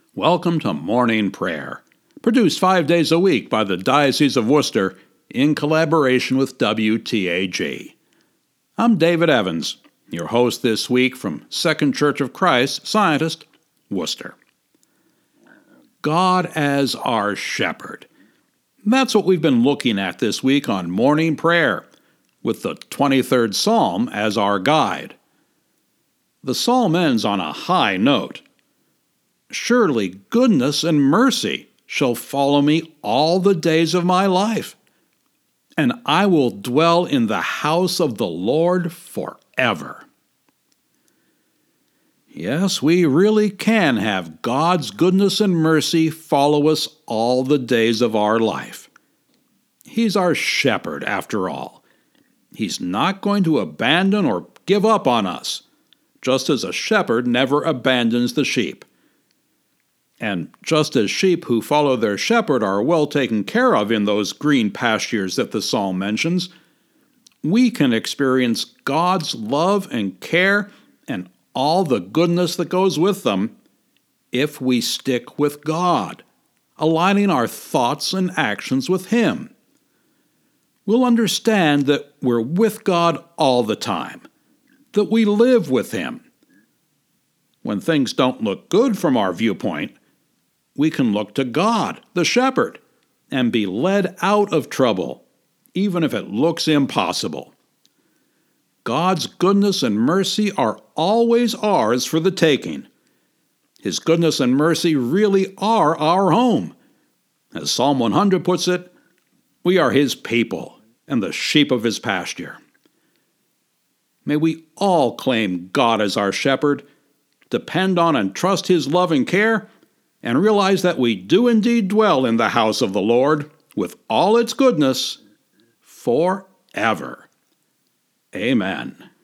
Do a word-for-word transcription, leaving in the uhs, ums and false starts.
Welcome to Morning Prayer, produced five days a week by the Diocese of Worcester in collaboration with W T A G. I'm David Evans, your host this week from Second Church of Christ, Scientist, Worcester. God as our shepherd. That's what we've been looking at this week on Morning Prayer, with the twenty-third Psalm as our guide. The psalm ends on a high note. Surely goodness and mercy shall follow me all the days of my life, and I will dwell in the house of the Lord forever. Yes, we really can have God's goodness and mercy follow us all the days of our life. He's our shepherd, after all. He's not going to abandon or give up on us, just as a shepherd never abandons the sheep. And just as sheep who follow their shepherd are well taken care of in those green pastures that the psalm mentions, we can experience God's love and care and all the goodness that goes with them if we stick with God, aligning our thoughts and actions with Him. We'll understand that we're with God all the time, that we live with Him. When things don't look good from our viewpoint, we can look to God, the shepherd, and be led out of trouble, even if it looks impossible. God's goodness and mercy are always ours for the taking. His goodness and mercy really are our home. As Psalm one hundred puts it, we are His people and the sheep of His pasture. May we all claim God as our shepherd, depend on and trust His love and care, and realize that we do indeed dwell in the house of the Lord with all its goodness forever. Amen.